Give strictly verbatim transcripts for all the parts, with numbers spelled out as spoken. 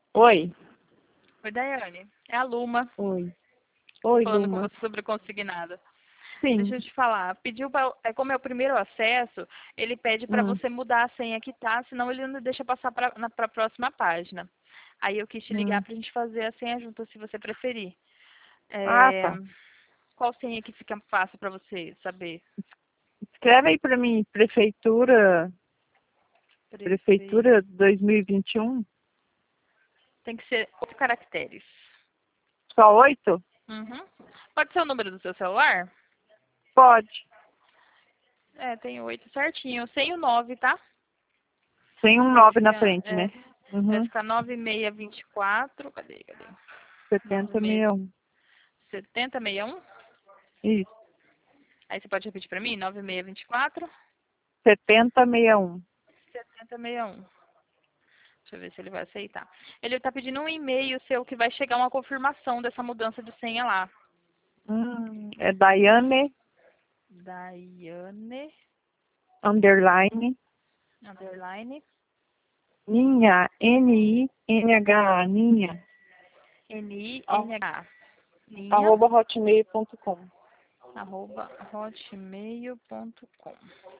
Oi. Oi, Daiane. É a Luma, Oi. Oi, falando com Luma. você sobre consignada. Sim. Deixa eu te falar. Pediu pra, é como é o primeiro acesso, ele pede para Hum. você mudar a senha que tá, senão ele não deixa passar para a próxima página. Aí eu quis te ligar Hum. pra gente fazer a senha junto, se você preferir. Ah, É, tá. qual senha que fica fácil para você saber? Escreve aí pra mim, prefeitura, Prefeito. prefeitura dois mil e vinte e um. Tem que ser oito caracteres. Só oito? Uhum. Pode ser o número do seu celular? Pode. É, tem oito certinho. Sem o nove, tá? Tem um Vai nove na ficar, frente, é, né? vai Uhum. ficar nove seis dois quatro. Cadê, cadê? setenta nove seis sessenta e um. setenta sessenta e um. Isso. Aí você pode repetir pra mim? nove seis dois quatro. setenta sessenta e um. setenta sessenta e um. Deixa eu ver se ele vai aceitar. Ele tá pedindo um e-mail seu que vai chegar uma confirmação dessa mudança de senha lá. Hum. É Daiane, Daiane, underline, underline, Ninha, N I N H A, Ninha, a- N-I-N-H. Ninha, arroba hotmail ponto com. arroba hotmail ponto com.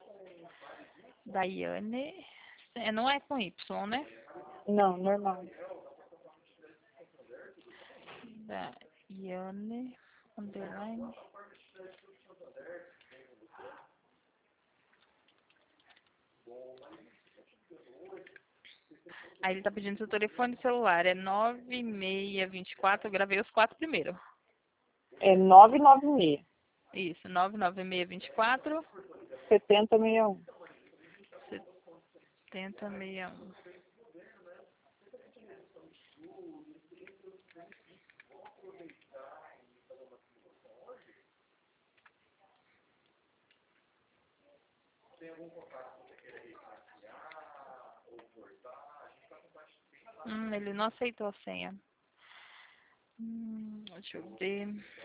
Daiane, é, não é com Y, né? Não, normal. Daiane, underline. Aí ele tá pedindo seu telefone celular. É nove seis dois quatro. Eu gravei os quatro primeiro. É nove nove seis, Isso, nove nove seis dois quatro. setenta sessenta e um. setenta sessenta e um. Hum, ele não aceitou a senha. Hum, deixa eu ver.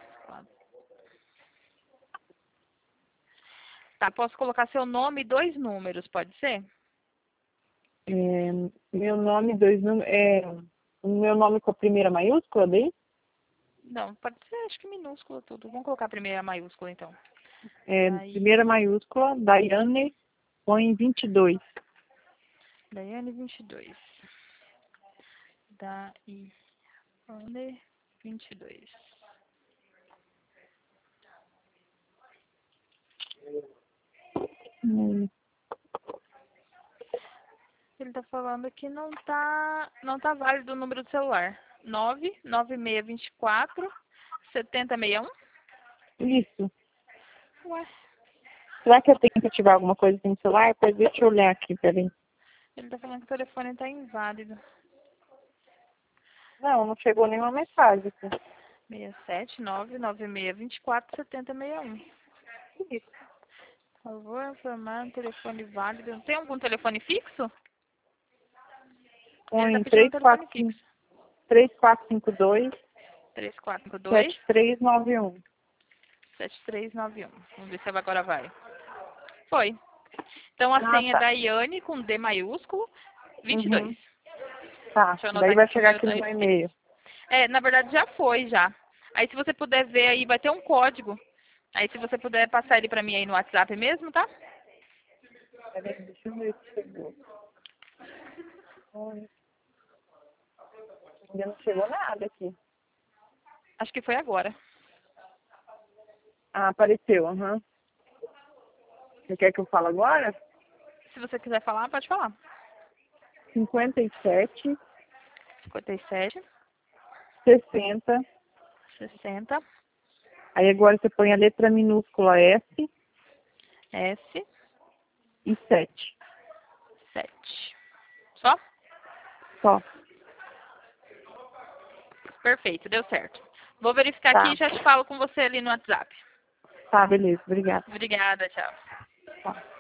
Tá, posso colocar seu nome e dois números, pode ser? É, meu nome, dois números. É, o meu nome com a primeira maiúscula daí? Não, pode ser, acho que minúsculo tudo. Vamos colocar a primeira maiúscula, então. É, Daí, primeira maiúscula, Daiane, põe vinte e dois. Daiane vinte e dois. Daiane vinte e dois. Hum. Ele tá falando que não tá, não tá válido o número do celular. nove nove seis dois quatro setenta sessenta e um. Isso. Ué, Será que eu tenho que ativar alguma coisa no celular? Pois deixa eu olhar aqui, peraí. ele tá falando que o telefone tá inválido. Não, não chegou nenhuma mensagem aqui. seis sete nove nove seis dois quatro setenta sessenta e um. Isso. Por favor, informar um telefone válido. Tem algum telefone fixo? Ele tá Põe pedindo um três telefone quatro cinco, fixo. três quatro cinco dois, três quatro cinco dois, sete três nove um. sete três nove um. Vamos ver se agora vai. Foi. Então a Ah, senha é tá. Daiane com D maiúsculo, vinte e dois. Uhum. Tá. Deixa eu anotar Daí aqui vai que o chegar meu aqui no tá meu escrito. e-mail. É, na verdade já foi já. Aí se você puder ver aí, vai ter um código. Aí se você puder passar ele pra mim aí no WhatsApp mesmo, tá? Peraí, deixa eu ver se chegou. Ai, ainda não chegou nada aqui. Acho que foi agora. Ah, apareceu, aham. Você quer que eu fale agora? Se você quiser falar, pode falar. cinquenta e sete, cinquenta e sete, sessenta. sessenta, Aí agora você põe a letra minúscula S S, e sete. sete. Só? Só. Perfeito, deu certo. Vou verificar aqui e Tá. já te falo com você ali no WhatsApp. Tá, beleza. Obrigada. Obrigada, tchau. Tá.